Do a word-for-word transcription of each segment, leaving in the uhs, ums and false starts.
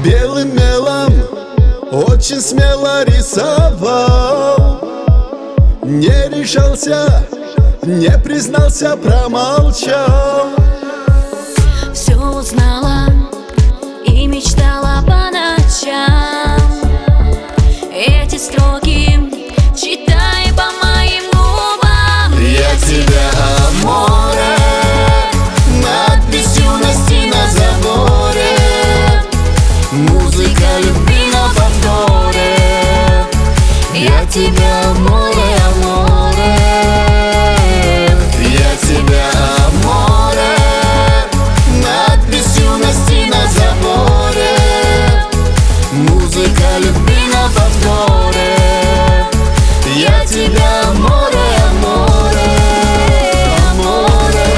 белым мелом очень смело рисовал. Не решался, не признался, промолчал. Все узнала и мечтала по ночам. Эти строки читай по моим губам. Я тебя, аморе, надпись юности на заборе. Музыка любви на повторе. Я тебя, аморе, аморе. Я тебя, аморе, надпись юности на заборе. Музыка любви на повторе. Я тебя, аморе, аморе, аморе.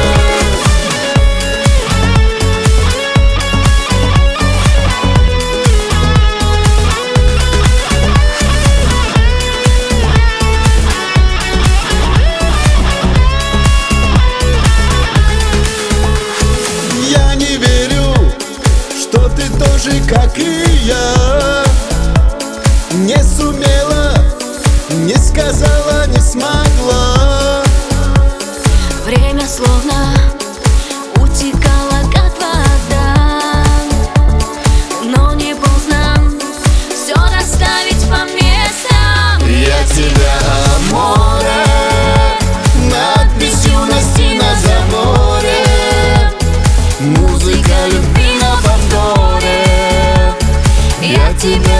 Я не верю, что ты тоже, как и я, не сумела, не сказала, не смогла. Время словно утекало, как вода, но не поздно все расставить по местам. Я тебя, аморе, надпись юности на заборе. Музыка любви на повторе. Я тебя,